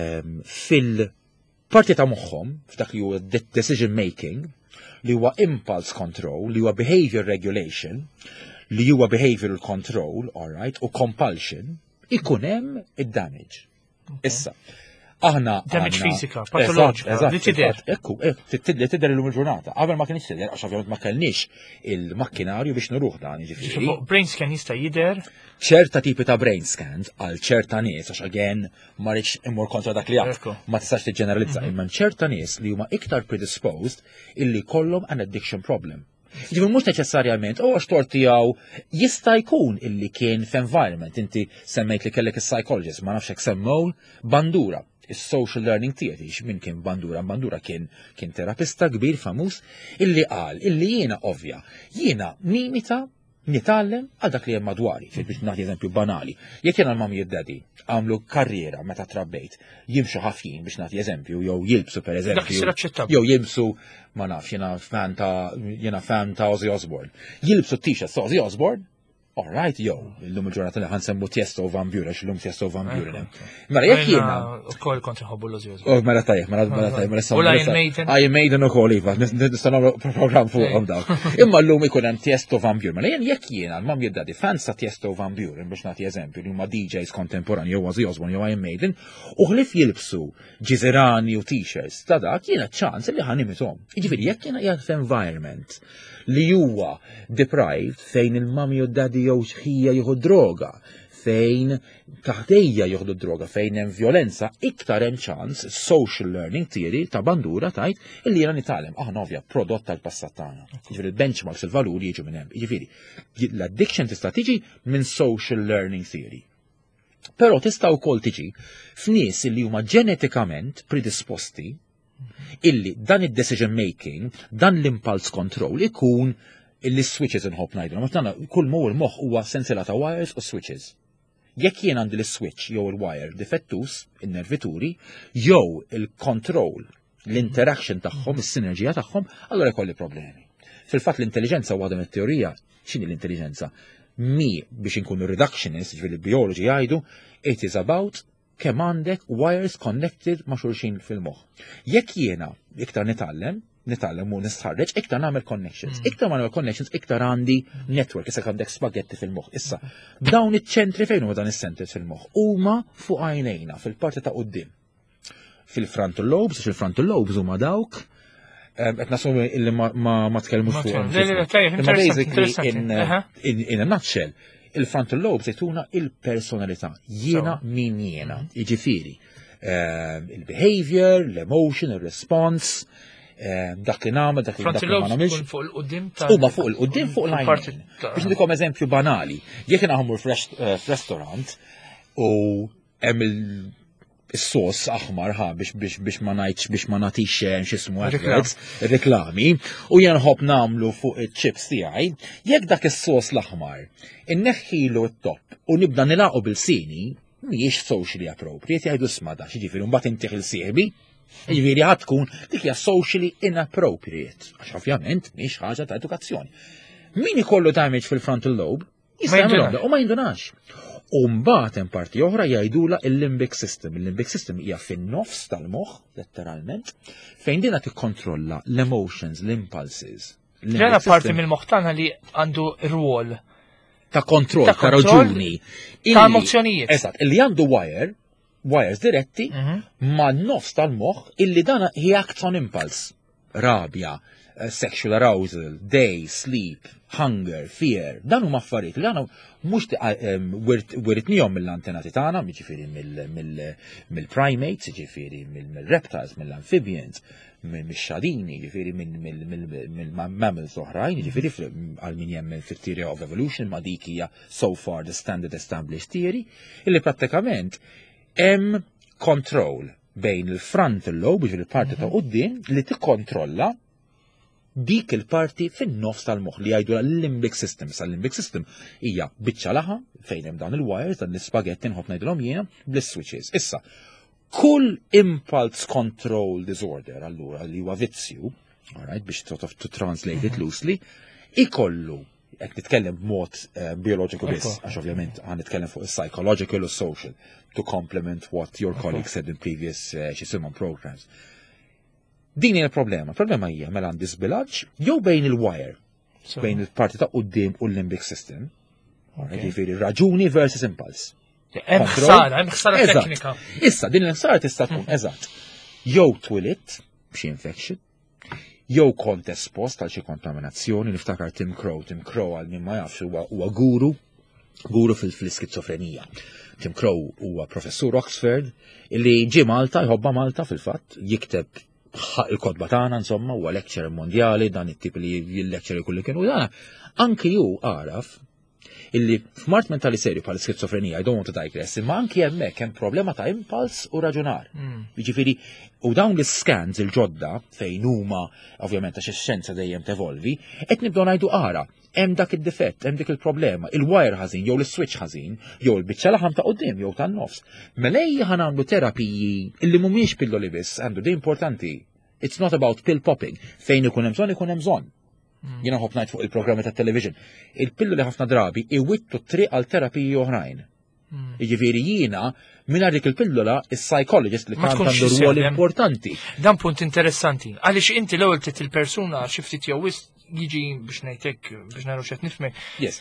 fil-parti ta' moħħhom f'dak li huwa decision making, li huwa impulse control, li huwa behavior regulation, li huwa behavioral control, all right, u compulsion, ikun hemm id-damage. Issa, aħna damage fizika, patoloġika, li tidher. Ekku, li tidher illum il-ġurnata. Qabel ma kienx tidher għax ovvjament ma kellniex il-makkinarju biex nuruh dan jiġifieri. Brain scan jista' jidher. ċerta tipi ta' brain scans għal ċerta nies għax again ma rridx immur kontra dak li għad. Ma tistax tiġġeneralizza, imma ċerta nies li huma iktar predisposed illi kollhom an addiction problem. Ġifieri mhux neċessarjament, oh għax tort tiegħu jista' jkun illi kien f'environment, inti semmejt li kellek is-psychologist, ma nafx hekk semmew Bandura. Is-social learning theory, minn kien Bandura, Bandura kien kien terapista kbir famuż illi qal illi jiena ovvja, jiena nimita nitgħallem għal dak li hemm madwari, biex nagħti eżempju banali. Jekk jiena l-mami d-daddy għamlu karriera meta trabbejt, jimxu ħafjin biex nagħti eżempju, jew jilbsu pereżempju, jew jilbsu ma nafx jiena fan ta' jiena fan ta' Ozzy Osbourne. Jilbsu t-t-shirt ta' Ozzy Osbourne, All right, yo, illum il-ġurnata li ħansemmu Tiesto Van Buren, x'illum Tiesto Van Buren. Mela jekk jiena. Ukoll kontra ħobbu l-użjuż. Oh, mela tajjeb, mela mela tajjeb, mela U Lion Maiden. Iron Maiden ukoll iva, nista' nagħmlu programm fuqhom daw. Imma llum ikun hemm Tiesto Van Buren. Mela jien jekk jiena l-mam jiddadi fans ta' Tiesto Van Buren biex nagħti eżempju li huma D Js kontemporanji jew Ozzy Osbourne jew Iron Maiden u ħlif jilbsu ġiżerani u t-shirts ta' dak jiena ċans li ħanimithom. Jiġifieri jekk jiena qiegħed f'environment li huwa deprived fejn il-mami u d-daddy jew xħija jieħu droga, fejn taħtejja jieħdu droga, fejn hemm violenza, iktar hemm ċans social learning theory ta' bandura tajt illi jiena nitgħallem aħna ovvja prodott tal-passat tagħna. Jiġifieri il-benchmarks il-valuri jiġu minn hemm. Jiġifieri l-addiction tista' tiġi minn social learning theory. Però tista' wkoll tiġi f'nies li huma ġenetikament predisposti illi dan id-decision making, dan l-impulse control ikun illi switches inħobb ngħidu. Matana kull mu l-moħħ huwa sensiela ta' wires u switches. Jekk jien għandi l-switch jew il-wire difettus, in-nervituri, jew il-control, l-interaction tagħhom, is-sinerġija tagħhom, allura jkolli problemi. Fil-fatt l-intelligenza waħda mit-teorija, x'inhi l-intelligenza? Mi biex inkunu reductionist, ġifieri biology jgħidu, it is about kemm għandek wires connected ma' xulxin fil-moħħ. Jekk jiena iktar nitgħallem, nitgħallem u nistħarreġ, iktar nagħmel connections. Iktar ma nagħmel connections, iktar għandi network, issa għandek spaghetti fil-moħħ. Issa, dawn iċ-ċentri fejn huma dan is-centers fil-moħħ huma fuq għajnejna fil-parti ta' quddiem. Fil-frontal lobes, fil-frontal lobes huma dawk qed nasumi illi ma tkellmux fuqhom. Imma basically in a nutshell, il-frontal lobes jtuna il-personalità, jiena min jiena, jiġifieri il-behavior, l-emotion, il-response, dak li nagħmel, dak li ma nagħmilx. Fuq il-qudiem ta' huma fuq il-qudiem fuq l-għajn. Biex nikom eżempju banali, jekk naħmur f'restaurant u hemm il-sos aħmar ħa biex biex biex ma ngħidx biex ma nagħtix x'ismu adverts, reklami, u jien nħobb nagħmlu fuq iċ-chips tiegħi, jekk dak is-sos l-aħmar inneħħilu t-top u nibda nilaqgħu bil-sini, mhijiex socially appropriate, jgħidu isma' da xiġifieri mbagħad intieħ il-sieħbi, jiġifieri ħadd tkun dik hija socially inappropriate, għax ovvjament mhix ħaġa ta' edukazzjoni. Min ikollu damage fil-frontal lobe jista' jagħmilha u ma jindunax. U mbagħad hemm parti oħra jgħidula il-limbic system. Il-limbic system hija fin-nofs tal-moħħ, letteralment, fejn dinha tikkontrolla l-emotions, l-impulses. Ġena parti mill-moħħ tagħna li għandu rwol ta' kontroll, ta' raġuni. Ta' emozzjonijiet. Eżatt, illi għandu wire, wires diretti, ma' nofs tal-moħħ illi dana he acts on impulse. Rabja, sexual arousal, day, sleep, hunger, fear, dan huma affarijiet li għana mhux wiritnihom mill-antenati tagħna, jiġifieri mill-primates, jiġifieri mill-reptiles, mill-amphibians, mill-xadini, jiġifieri mill-mammals oħrajn, jiġifieri għal min jemmen fit-theory of evolution ma' dik hija so far the standard established theory, illi prattikament hemm control bejn il-frontal lobe, jiġifieri il-parti ta' quddiem li tikkontrolla dik il-parti fin-nofs tal-moħħ li jgħidu l-limbic system. Sa l-limbic system hija biċċa laħa fejn hemm dawn il-wires dan l-ispagetti nħobb ngħidulhom jiena bl-switches. Issa, kull impulse control disorder allura li huwa vizzju, alright, biex sort of to translate it loosely, ikollu qed nitkellem b'mod biologiku biss, għax ovvjament għan nitkellem fuq is-psychological u social to complement what your colleague said in previous x'isimhom programs. Din hija l-problema. Il-problema hija mela għandi żbilanċ jew bejn il-wire, bejn il-parti ta' quddiem u l-limbic system. Jiġifieri raġuni versus impulse. Hemm ħsara, hemm ħsara teknika. Issa din il-ħsara tista' tkun eżatt. Jew twilit b'xi infection, jew kont espost għal xi kontaminazzjoni, niftakar Tim Crow, Tim Crow għal min ma jafx huwa guru, guru fil-skizofrenija. Tim Crow huwa professur Oxford illi ġie Malta, jħobba Malta fil-fatt, jikteb il-kodba tagħna insomma huwa lecturer mondjali dan it-tip li jil-lecturer kulli kienu dan anki ju għaraf illi f'mart mentali serju bħal skizofrenija, I don't want to digress, imma anki hemmhekk hemm problema ta' impuls u raġunar. Jiġifieri u dawn l-scans il-ġodda fejn huma ovvjament għax ix-xjenza dejjem tevolvi, qed nibdew ngħidu qara hemm dak id-difett, hemm dik il-problema, il-wire ħażin jew l-switch ħażin, jew l-biċċa laħam ta' quddiem jew tan-nofs. Mela ejja ħanagħmlu terapiji illi mhumiex pilloli biss, għandu di importanti. It's not about pill popping. Fejn ikun hemm bżonn ikun hemm bżonn. Jiena ħobb ngħid fuq il-programmi tat-television. Il-pillu li ħafna drabi iwittu triq għal terapiji oħrajn. Jiġifieri jiena mingħajr dik il-pillola is-psychologist li tant għandu rwol importanti. Dan punt interessanti. Għaliex inti l-ewwel tit il-persuna xi ftit jew jiġi biex ngħidlek biex naru x'qed nifhmek. Yes.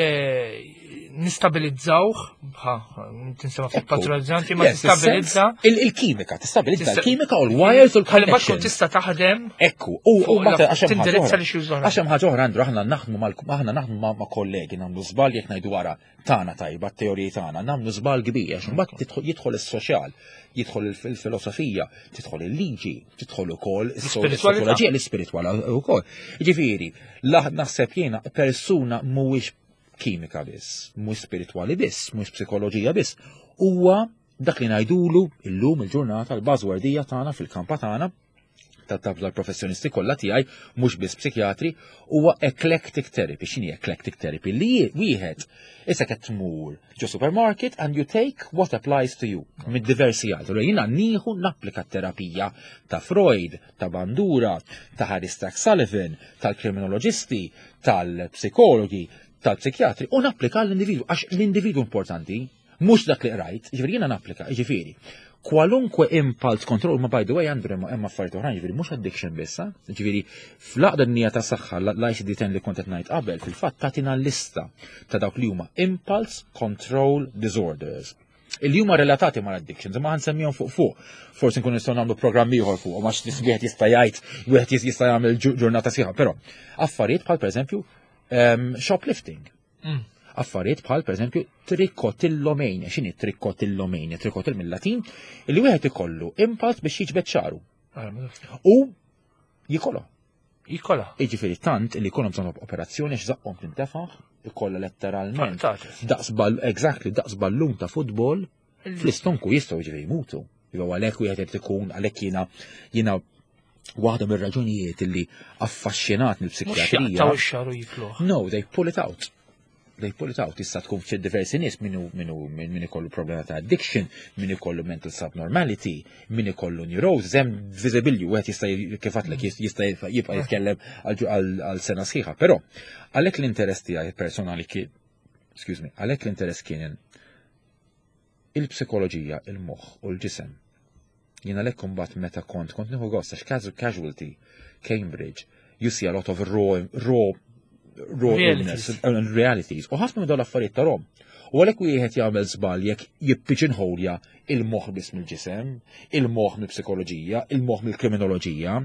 Nistabilizzawh, ha, tinsema fil-patronizzanti, ma tistabilizza. Il-kimika, tistabilizza il-kimika u l-wires u l-connections. Tkun tista' taħdem. Ekku, u meta għaxem tindirizza li xi użoħra. Għaxem ħaġa oħra għandu aħna naħdmu mal aħna naħdmu ma' kollegi nagħmlu żball jekk ngħidu wara tagħna tajba t-teoriji tagħna, nagħmlu żball kbir għax imbagħad jidħol is-soċjal, jidħol il-filosofija, tidħol il-liġi, tidħol ukoll is-psikoloġija l-ispiritwali ukoll. Jiġifieri, naħseb jiena persuna mhuwiex kimika biss, mhux spiritwali biss, mhux psikoloġija biss. Huwa dak li ngħidulu illum il-ġurnata l-bażwardija tagħna fil-kampa tagħna tat-tabla l-professjonisti kollha tiegħi mhux biss psikjatri huwa eclectic therapy. X'inhi eclectic therapy? Li wieħed issa qed tmur ġo supermarket and you take what applies to you mid-diversi altri. Jiena nieħu napplika t-terapija ta' Freud, ta' Bandura, ta' Harry Stack Sullivan, tal-kriminoloġisti, tal-psikologi, tal-psikjatri u napplika l-individu, għax l-individu importanti, mhux dak li rajt, ġifieri jiena napplika, ġifieri. Kwalunkwe impulse control ma by the way għandu hemm affarijiet oħrajn, ġifieri mhux addiction biss, ġifieri fl-aqda n-nija ta' saħħa l-I C D ten li kont qed ngħid qabel fil-fatt tagħtina lista ta' dawk li huma impulse control disorders. Il huma relatati mal-addictions, ma ħansemmihom fuq fuq. Forsi nkun nistgħu nagħmlu programm ieħor fuq, ma wieħed jista' jgħid, wieħed jista' jagħmel ġurnata sieħa, però affarijiet bħal pereżempju Um, shoplifting. Mm. Affarijiet bħal pereżempju trikotillomania. X'inhi trikotillomania? Trikotil mill-Latin illi wieħed ikollu impuls biex jiġbed xaru. U jikola. Jikola. Jiġifieri tant illi jkollhom bżonn operazzjoni għax żaqhom tintefaħ, ikolla letteralment. Daqs ball, exactly, daqs ballun ta' futbol fl-istonku jistgħu jiġifieri jmutu. Jew għalhekk wieħed qed ikun għalhekk jiena jiena waħda mir-raġunijiet illi affaxxinat mill-psikjatrija. No, they pull it out. They pull it out. Issa tkun f'xi diversi nies minnu minnu min ikollu problema ta' addiction, min ikollu mental subnormality, min ikollu neurosis, hemm visibilju wieħed jista' kif għadlek jista' jibqa' jitkellem għal sena sħiħa. Però għalhekk l-interess tiegħi personali kien, excuse me, għalhekk l-interess kien il-psikoloġija, il-moħħ u l-ġisem. Jina lekkum bat meta kont, kont nieħu gost, għax casualty, Cambridge, you see a lot of raw, raw, raw illness and realities. U ħafna minn dawn l-affarijiet ta' rom. U għalhekk wieħed jagħmel żball jekk jippiġinħolja il-moħħ biss mill-ġisem, il-moħħ mill-psikoloġija, il-moħħ mill-kriminoloġija.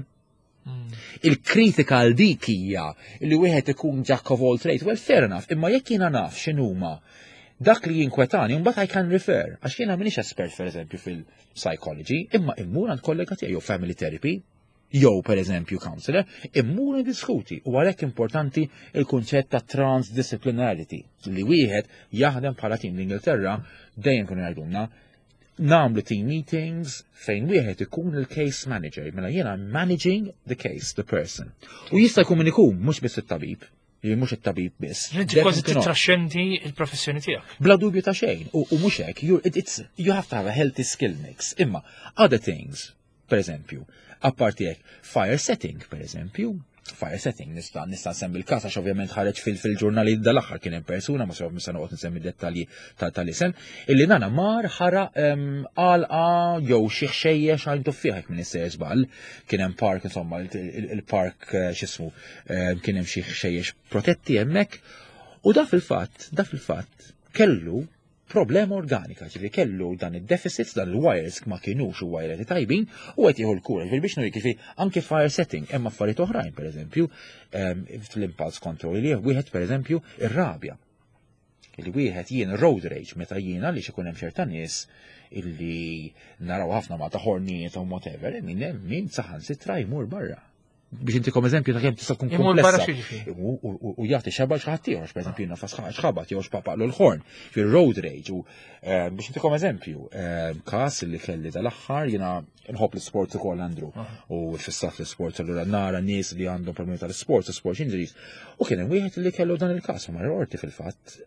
Il-kritika għal dik hija li wieħed ikun jack of all trades. Well, fair enough, imma jekk jiena naf x'inhuma dak li jinkwetani, mbagħad I can refer, għax jiena m'iniex espert pereżempju fil-psychology, imma immur għand kollega tiegħi jew family therapy, jew pereżempju counselor, immur diskuti u għalhekk importanti il-kunċett ta' transdisciplinarity li wieħed jaħdem bħala tim l-Ingilterra dejjem kienu jgħidulna nagħmlu team meetings fejn wieħed ikun il-case manager, mela jiena managing the case, the person. U jista' jkun min ikun mhux biss it-tabib, mhux it-tabib biss. Inti kważi titraxxendi il-professjoni tiegħek. Bla dubju ta' xejn. U mhux hekk, you have to have a healthy skill mix. Imma other things, pereżempju, apparti hekk, fire setting, pereżempju, fire setting nista' nista' nsemmi l-każ għax ovvjament ħareġ fil-ġurnali dal-aħħar kien hemm persuna ma sew nista' noqgħod nsemmi dettalji tal-isem illi nana mar ħara għalqa jew xi ħxejjex għajntu fih minn isser żball kien hemm park insomma il-park x'ismu kien hemm xi ħxejjex protetti hemmhekk u da fil-fatt da fil-fatt kellu problema organika, ġifieri kellu dan id-deficits, dan il-wires ma kienux u wires tajbin u qed jieħu l-kura. Ġifieri biex nuri kif anke fire setting hemm affarijiet oħrajn, pereżempju fl-impulse control li wieħed pereżempju ir-rabja. Illi wieħed jien road rage meta jiena li xikun hemm ċerta nies illi naraw ħafna ma ta' ħornijiet u whatever, min hemm min saħan sitra jmur barra. Biex intikom eżempju ta' kemm tista' tkun komplessa. U jagħti xabal xi ħadd ieħor, pereżempju nafas xħabat jew x'papaq l-ħorn fil-road rage u biex intikom eżempju każ li kelli dal-aħħar jiena nħobb l-isport ukoll Andrew u fissat l-isport allura nara nies li għandhom problemi tal-isport, sport injuries. U kien hemm wieħed li kellu dan il-każ ma orti fil-fatt.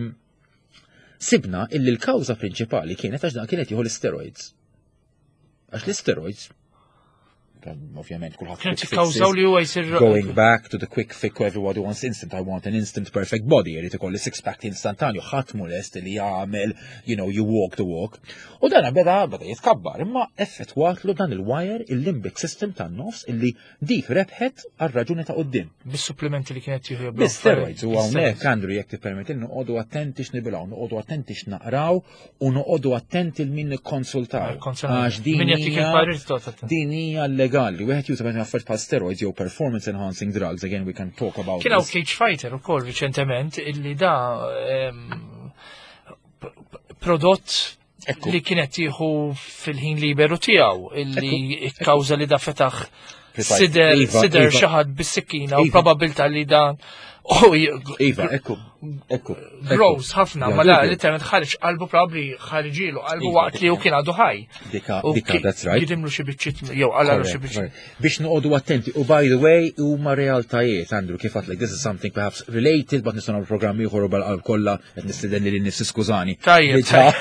Sibna illi l-kawża prinċipali kienet għax dan kienet jieħu l-steroids. Għax l-steroids ovvjament kulħadd Kienu quick tikkawżaw fixes. li huwa jsir Going back to the quick fix, everybody wants instant. I want an instant perfect body. Irid ikolli six pack instantanju, ħadd molest li jagħmel, you know, you walk the walk. U dan beda beda jitkabbar, imma effettwatlu dan il-wire, il-limbic system tan-nofs illi dik rebħet għar-raġuni ta' qudiem. bis-supplementi li kienet jieħu Bis-steroids u hawnhekk Andrew jekk tippermettilna noqogħdu attenti x'nibilgħu, noqogħdu attenti x'naqraw u noqogħdu attenti l min nikkonsultaw. Għax din Min jagħtik hija il-parir tot din hija legali. Wieħed juża bejn affarijiet bħal steroids jew performance enhancing drugs, again we can talk about Kien hawn this. cage fighter ukoll riċentement illi da em, p- p- prodott Ekku. li kienet jieħu fil-ħin liberu tiegħu illi kkawża li da fetaħ Precisely. sider Iva, sider Iva. xi ħadd bis-sikkina u Iva. probabilta li dan oh, Iva, ekku, ekku. gross ħafna, Ja, ma la Google. li temet ħarġ qalbu probabli ħarġilu, qalbu Iva, waqt li u Iva. kien għadu ħaj. Dika, U dika, ki- that's right. Jidimlu xi biċċiet, jew għalalu xi Correct, biċċiet. correct. Biex noqogħdu attenti. U by the way, huma realtajiet, Andrew, kif like this is something perhaps related, but nistgħu nagħmlu programmi ieħor u bal kollha qed nistiden li nifsi skużani. Tajjeb, Diġà.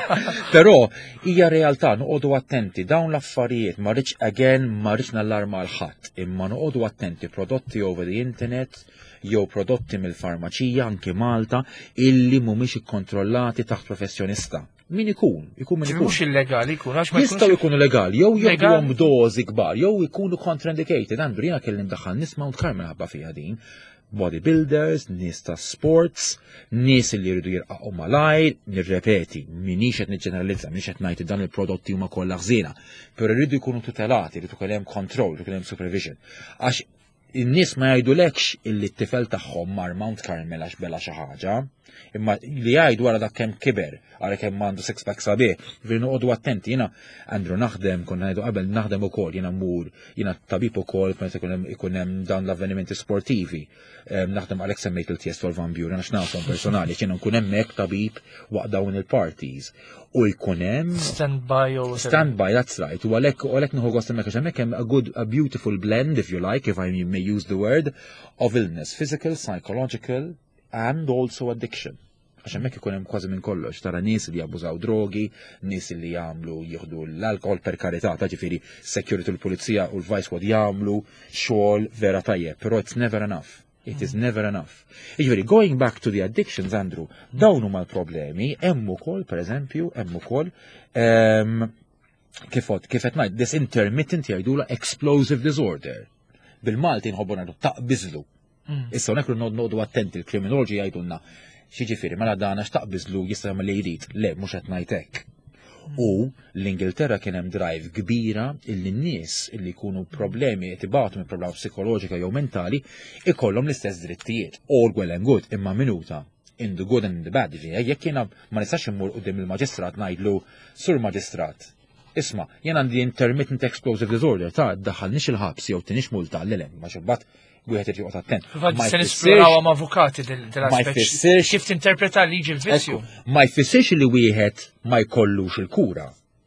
Però hija realtà noqogħdu attenti dawn l-affarijiet ma rridx again ma rridx nallarma l ħadd, imma noqogħdu attenti prodotti over the internet jew prodotti mill-farmaċija anke Malta illi mhumiex ikkontrollati taħt professjonista. Min ikun? Ikun min ikun. Mhux illegali jkun għax ma Jistaw jkunx ikunu legali, jew Legali. jibduhom dozi kbar, jew ikunu contraindicated. Għandu jiena kellim daħħal nisma' u tkarmel ħabba fiha din. Bodybuilders, nies ta' sports, nies li jridu jirqaqgħu malajr, nirrepeti, minix qed niġġeneralizza, minix qed ngħid dan il-prodotti huma kollha ħżiena, però jridu jkunu tutelati, jridu jkun hemm control, jridu jkun hemm supervision. Għax in-nies ma jgħidulekx illi t-tifel tagħhom mar Mount Carmel għax bella xi ħaġa, imma li jgħidu wara dak kemm kiber, għara kemm għandu six pack sabiħ, veri noqogħdu attenti, jiena Andrew naħdem, konna ngħidu qabel naħdem ukoll, jiena mmur, jiena tabib ukoll meta ikun hemm ikun hemm dawn l-avvenimenti sportivi. Em, Naħdem għalhekk semmejt il-Tiest Van Buren għax nafhom personali, jiena nkun hemmhekk tabib waqt dawn il-parties. U jkun hemm stand-by u stand by, that's right. U għalek, u għalek nħu għost emmek, emmek a good, a beautiful blend, if you like, if I may use the word, of illness, physical, psychological, and also addiction. Għax emmek ikun hemm kważi minn kollox, tara nies li jabbużaw drogi, nies li jagħmlu jieħdu l-alkohol per karità, ta' ġifieri security l-pulizija u l-vice squad jagħmlu xogħol vera tajjeb, però it's never enough. It is never enough. Iġveri, going back to the addictions, Andrew, dawn huma l-problemi, hemm ukoll, per eżempju, hemm ukoll um, kifot, kifet ngħid, this intermittent jgħidula explosive disorder. Bil-Malti nħobbu ngħidu taqbiżlu. Issa hawnhekk noqogħdu attenti l-kriminoloġi jgħidulna xiġifieri mela dana x'taqbiżlu jista' jagħmel li jrid. Le, mhux qed ngħid hekk. U l-Ingilterra kien hemm drive kbira illi n-nies illi jkunu problemi qed ibatu minn problema psikoloġika jew mentali ikollhom l-istess drittijiet. All well and good, imma minuta. In the good and in the bad, jekk jiena ma nistax immur qudiem il-maġistrat ngħidlu sur maġistrat. Isma, jien għandi intermittent explosive disorder ta' ddaħħalniex il-ħabs jew tinix multa l-lem, ma xubbat wieħed irid joqgħod attent. Fil-fatt se nisploraw ma' avukati dell-aspett. jfissirx- Kif tinterpreta liġi l-vizzju. Ekku, ma jfissirx li wieħed ma jkollux il-kura.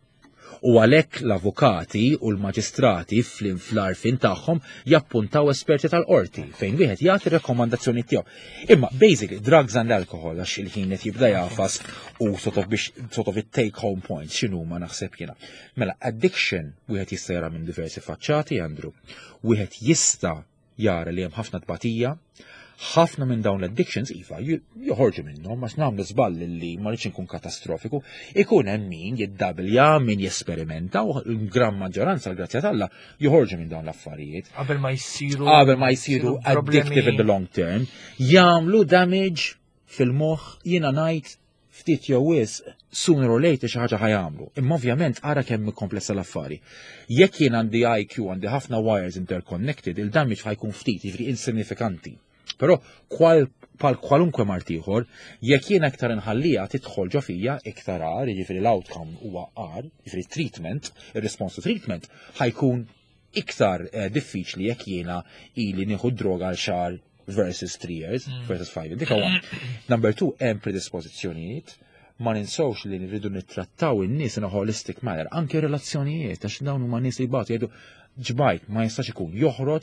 U għalhekk l-avukati u l-maġistrati fl-arfin tagħhom jappuntaw esperti tal-qorti fejn wieħed jagħti rekomandazzjoni tiegħu. Imma basically drugs and alcohol għax il-ħin qed jibda jafas u sort of biex sort of it-take home points x'inhu ma naħseb jiena. Mela addiction wieħed jista' jara minn diversi faċċati, Andrew. Wieħed jista' jara li hemm ħafna tbatija, ħafna minn dawn l-addictions iva joħorġu minnhom ma nagħmlu żball li ma rridx inkun katastrofiku, ikun hemm min jiddabbilja, min jesperimenta u l-gran maġġoranza l-grazzja talla joħorġu minn dawn l-affarijiet. Qabel ma jsiru. Qabel ma jsiru problemi- addictive in the long term, jagħmlu damage fil-moħħ jiena ngħid ftit jew wis sooner or later xi ħaġa ħajamlu. Imma ovvjament ara kemm komplessa l-affari. Jekk jien għandi I Q għandi ħafna wires interconnected, il-damage ħajkun ftit, jiġri insignifikanti. Però kwal pal kwalunkwe mart ieħor, jekk jien aktar inħallija tidħol ġo fija iktar għar, jiġifieri l-outcome huwa għar, jiġifieri treatment, ir-response to treatment ħajkun iktar eh, diffiċli jekk jiena ili nieħu droga għal xahar versus three years, versus five. Dik huwa. Number two, hemm predispożizzjonijiet ma ninsawx li nridu nittrattaw in-nies in a holistic manner, anke relazzjonijiet, għax dawn huma nies li jbagħtu jgħidu ġbajt ma jistax ikun joħroġ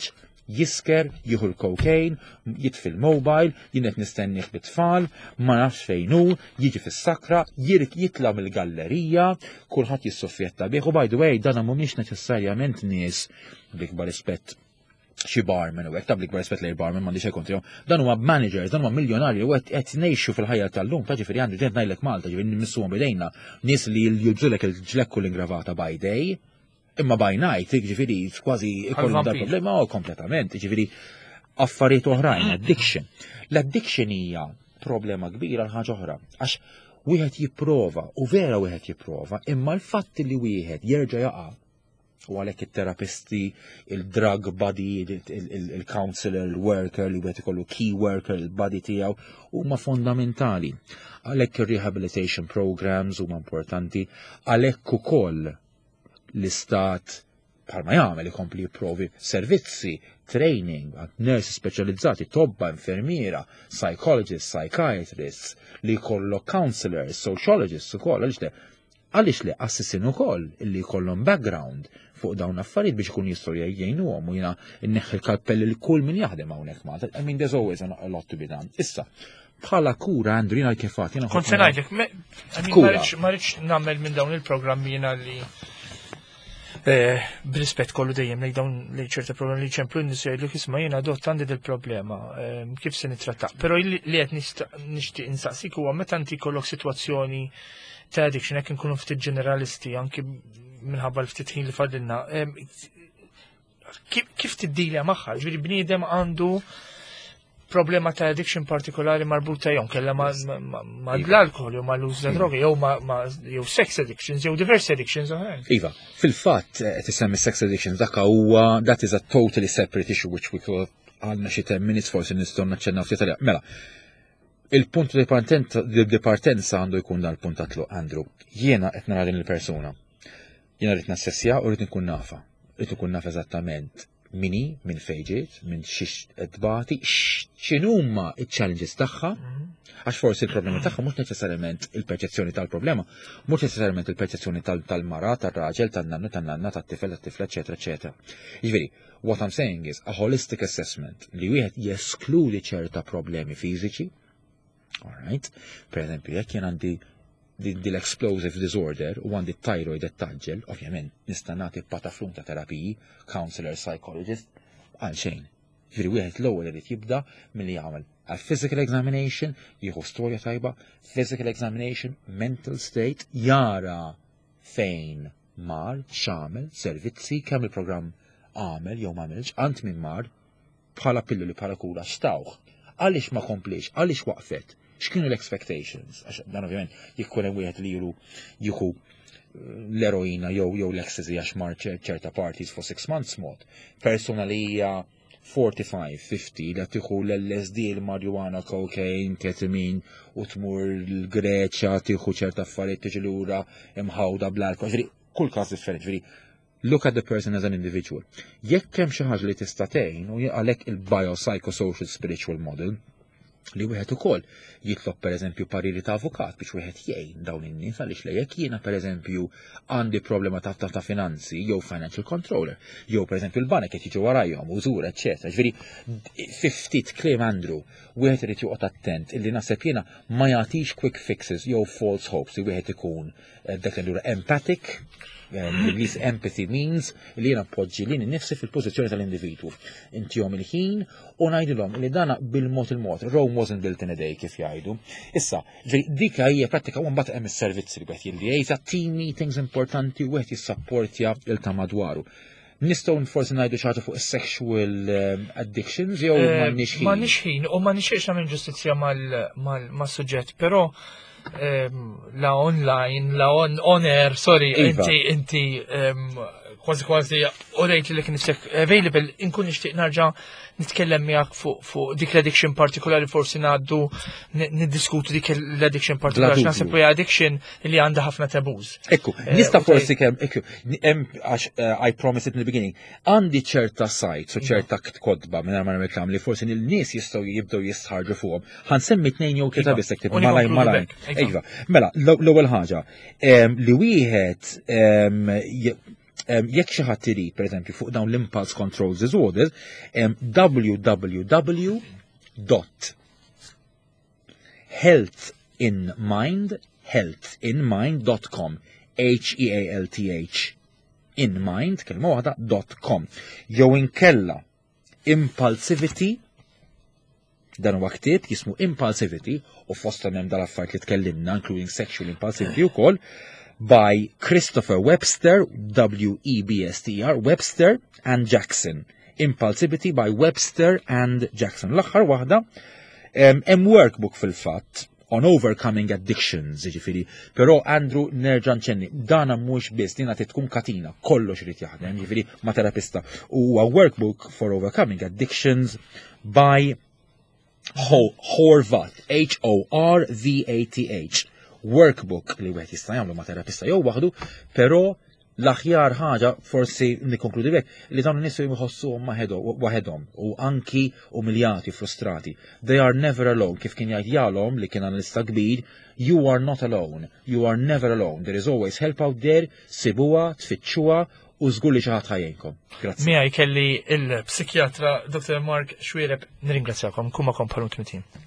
jisker, jieħu l-cocaine, jitfil mobile, jienet nistenniħ bit-tfal, ma nafx fejnu, jiġi fis-sakra, jirik jitla mill-gallerija, kulħadd jissofjetta bih, u by the way, dan mhumiex neċessarjament nies bl-ikbar rispett xi barman u hekk tablik rispett lejn barman m'għandix xejn kontrihom. Dan huma managers, dan huma miljonarji u qed ngħixu fil-ħajja tal-lum, ta' ġifieri għandu ġed ngħidlek Malta, ġifieri nimmissuhom bidejna, nies li jilbżulek il-ġlekku l-ingravata by day, imma by night, ġifieri kważi ikollhom dar problema u kompletament, ġifieri affarijiet oħrajn, addiction. L-addiction hija problema kbira l ħaġa oħra, għax wieħed jipprova u vera wieħed jipprova, imma l-fatt li wieħed jerġa' jaqa' u għalhekk it-terapisti, il-drug buddy, il-counselor, il-worker li wieħed ikollu key worker, il-buddy tiegħu huma fondamentali. Għalhekk ir-rehabilitation programs huma importanti, għalhekk ukoll l-istat bħalma jagħmel ikompli jipprovi servizzi, training, nurses speċjalizzati, tobba, infermiera, psychologists, psychiatrists, li jkollok counselors, sociologists ukoll, għaliex le għaliex le assissin ukoll illi jkollhom background fuq dawn affarijiet biex ikun jistgħu jgħinuhom u jiena nneħħi l-kalpelli l kull min jaħdem hawnhekk Malta. I mean there's always a lot to be done. Issa, bħala kura Andrew jiena kif għad jiena. Kont se ngħidlek, ma rridx nagħmel minn dawn il-programmi jiena li b'rispett kollu dejjem lejn dawn lejn ċerta problemi li ċemplu n-nies jgħidlek isma' jiena dott għandi dil-problema, kif se nittrattaq. Però li qed nixtieq insaqsik huwa meta inti jkollok sitwazzjoni ta' addiction hekk inkunu ftit ġeneralisti anki minħabba l-ftit ħin li fadilna. Kif tiddilja magħha? Ġifieri bniedem għandu problema ta' addiction partikolari marbuta jew kellha ma' l-alkohol jew ma' l-uż ta' droga jew ma' jew sex addictions jew diversi addictions oħrajn. Iva, fil-fatt qed isemmi sex addictions dak huwa that is a totally separate issue which we could għandna xi ten minutes forsi nistgħu naċċennaw ftit għalija. Mela, il-punt di partenza għandu jkun dal-punt tatlu, Andrew. Jiena qed nara din il-persuna. Jiena rrid nassessja u rrid nkun nafa. Rrid nkun nafa eżattament mini, minn fejġiet, minn xiex edbati, x'inhuma iċ-challenges tagħha, għax forsi il-problemi tagħha mhux neċessarjament il-perċezzjoni tal-problema, mhux neċessarjament il-perċezzjoni tal-mara, tar-raġel, tan-nannu, tan-nanna, tat-tifel, tat-tifla, eċetera, eċetera. Jiġifieri, what I'm saying is a holistic assessment li wieħed jeskludi ċerta problemi fiżiċi. Alright, per eżempju, jekk jien għandi l-explosive disorder u għandi thyroid ettaġġel, ovvjament nista' nagħti pataflum ta' terapiji, counselor, psychologist, għal xejn. Ġifieri wieħed l-ewwel irid jibda milli jagħmel a physical examination, jieħu storja tajba, physical examination, mental state, jara fejn mar, x'għamel, servizzi, kemm il-programm għamel jew m'għamilx, ant min mar, bħala pilloli bħala kura xtawħ. Għaliex ma komplix, għaliex waqfet, x'kienu l-expectations, għax dan ovvjament jekk hemm wieħed li jilu jieħu l-eroina jew jew l-ecstasy għax mar ċerta parties for six months mod. Persuna li hija forty-five, fifty li tieħu l-L S D, l-marijuana, cocaine, ketamine u tmur l-Greċja tieħu ċerta affarijiet tiġi lura imħawda bl-alkohol. Ġifieri kull każ differenti, ġifieri look at the person as an individual. Jekk hemm xi ħaġa li tista' tgħin u għalhekk il-biopsychosocial spiritual model li wieħed ukoll jitlob pereżempju pariri ta' avukat biex wieħed jgħin dawn in-nies għaliex le jekk jiena pereżempju għandi problema ta' ta' finanzi jew financial controller, jew pereżempju l-banek qed jiġu warajhom użur, eċċetera. Ġifieri ftit kliem Andrew, wieħed irid joqgħod attent illi naħseb jiena ma jagħtix quick fixes jew false hopes li wieħed ikun dak li empathic. L-Inglis empathy means li jena poġġi li nifsi fil-pozizjoni tal-individu. Intihom il-ħin u ngħidilhom li dana bil-mod il-mod. Rome wasn't built in a day kif jgħidu. Issa, dika hija prattika u mbagħad hemm is-servizzi li qed jilli team meetings importanti u qed jissapportja il ta' madwaru. Nistgħu forsi ngħidu xi ħaġa fuq is-sexual addictions jew m'għandniex ħin. M'għandniex ħin u ma nixtieqx nagħmel ġustizzja mal-suġġett, però la online, la on, on air, sorry, inti, inti, kważi kważi, u rejt li kien nifsek available, inkun nixtieq narġa' nitkellem miegħek fuq fuq dik l-addiction partikolari forsi ngħaddu niddiskutu dik l-addiction partikolari naħseb hija addiction li għandha ħafna taboos. Ekku, nista' forsi kemm ekku hemm għax I promised in the beginning. Għandi ċerta sites u ċerta kodba minn ma reklam li forsi il-nies jistgħu jibdew jistħarġu fuqhom. Ħansemmi tnejn jew tlieta biss ektib malaj malaj. Iva, mela l-ewwel ħaġa li wieħed um, jekk xi ħadd irid, pereżempju, fuq dawn l-impulse control disorders, um, w w w dot health in mind health in mind dot com H E A L T H in mind kelma waħda dot com jew inkella impulsivity dan huwa ktieb jismu Impulsivity u fosthom hemm dal-affarijiet li tkellimna including sexual impulsivity wkoll by Christopher Webster W E B S T E R Webster and Jackson. Impulsivity by Webster and Jackson. L-aħħar waħda hemm workbook fil-fatt on overcoming addictions, ġifiri. Però Andrew nerġa' nċenni, dana mhux biss dina tkun katina, kollox irid jaħdem, ġifiri ma' terapista. Huwa workbook for overcoming addictions by Horvath, H O R V A T H. Workbook li wieħed jista' jagħmlu ma' terapista jew waħdu, però l-aħjar ħaġa forsi nikkonkludi bek li dawn in-nies jħossuhom waħedhom u anki umiljati, frustrati. They are never alone. Kif kien jgħid jalhom li kien analista kbir, you are not alone. You are never alone. There is always help out there. Sibuha, tfittxuha u żgur li xi ħadd ħajjinkom. Grazzi. Miegħi kelli il-psikjatra doktor Mark Xwiereb nirringrazzjakom kumma kompalun kmitin.